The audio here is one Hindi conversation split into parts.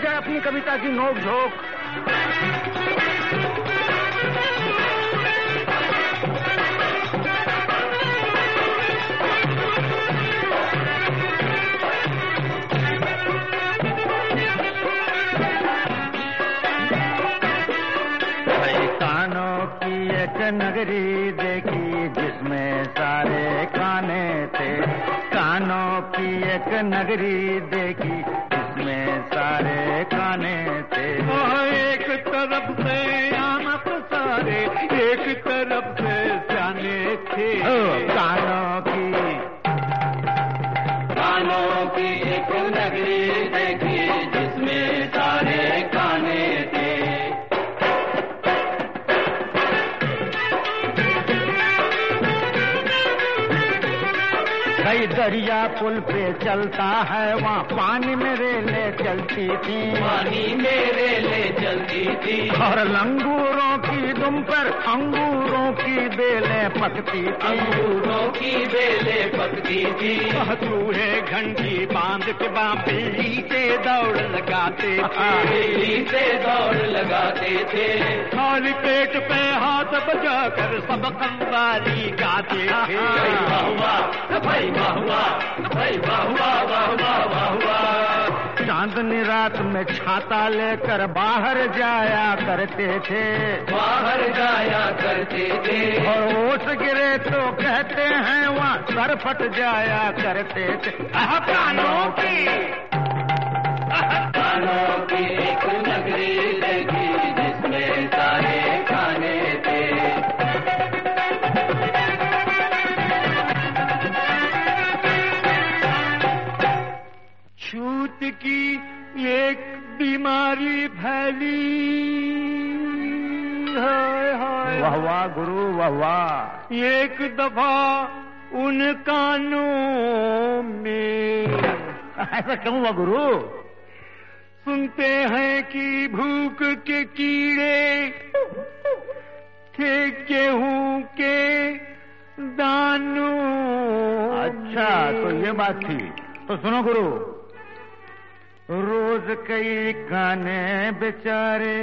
जाए अपनी कविता की नोक झोंक। नगरी देखी जिसमें सारे खाने थे, कानों की एक नगरी देखी जिसमें सारे खाने थे। एक तरफ से आमत सारे, एक तरफ से जाने थे। कानों की एक नगरी देखी जिसमें सारे खाने थे। कई दरिया पुल पे चलता है, वहाँ पानी में रेले चलती थी, पानी में रेले चलती थी। और लंगूरों की दुम पर अंगूरों की बेलें पकती थी, अंगूरों की बेलें पकती थी। चूहे घंटी बांध के बिल्ली से दौड़ लगाते थे, बिल्ली से दौड़ लगाते थे। खाली पेट पे हाथ बजाकर सब कव्वाली गाते थे। भाई चांदनी रात में छाता लेकर बाहर जाया करते थे, बाहर जाया करते थे। और ओस गिरे तो कहते हैं वहाँ सर फट जाया करते थे। कानों की एक नगरी देखी जिसमें सारे खाने थे। छूत की एक बीमारी फैली, हाय हाय। वाह वाह गुरु वाह वाह। एक दफा उन कानों में, ऐसा क्यों हुआ गुरु? सुनते हैं कि भूख के कीड़े थे गेहूं के दानों। अच्छा तो ये बात थी। तो सुनो गुरु, रोज कई काने बेचारे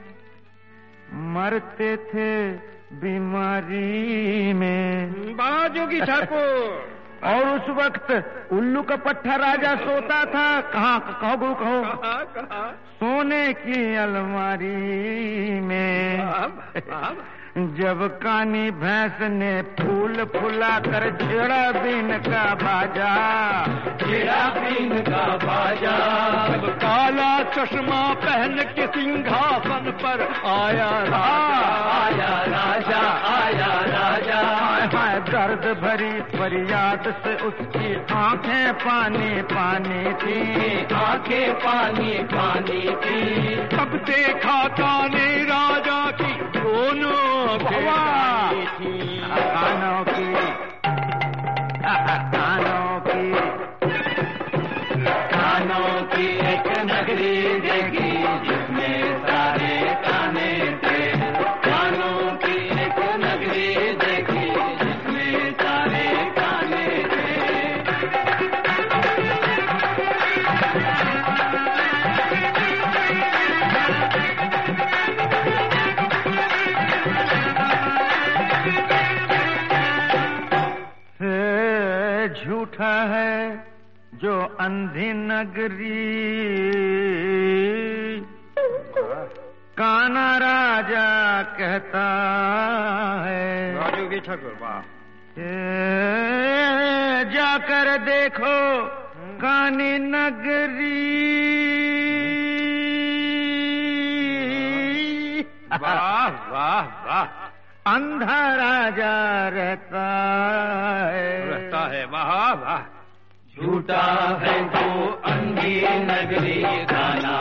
मरते थे बीमारी में। बाजूगी ठाकुर। और उस वक्त उल्लू का पट्टा राजा सोता था कहाँ? कहो गुरु कहो। कहाँ? सोने की अलमारी में। जब कानी भैंस ने फूल फुला कर छेड़ा बीन का बाजा, छेड़ा बीन का बाजा। जब काला चश्मा पहन के सिंहासन पर आया राजा, आया राजा। दर्द भरी फरियाद से उसकी आंखें पानी पानी थी, आंखें पानी पानी थी। तब देखा काने राजा की दोनों थी। कानों की एक नगरी देखी जिसमें सारे खाने थे। कानों की एक नगरी देखी जिसमें सारे खाने थे। झूठा है जो अंधी नगरी, काना राजा कहता है। राजू की ठाकुर वाह। जाकर देखो कानी नगरी। वाह वाह वाह। अंधा राजा रहता है वाह वाह। झूठा है जो अंधी नगरी, खाना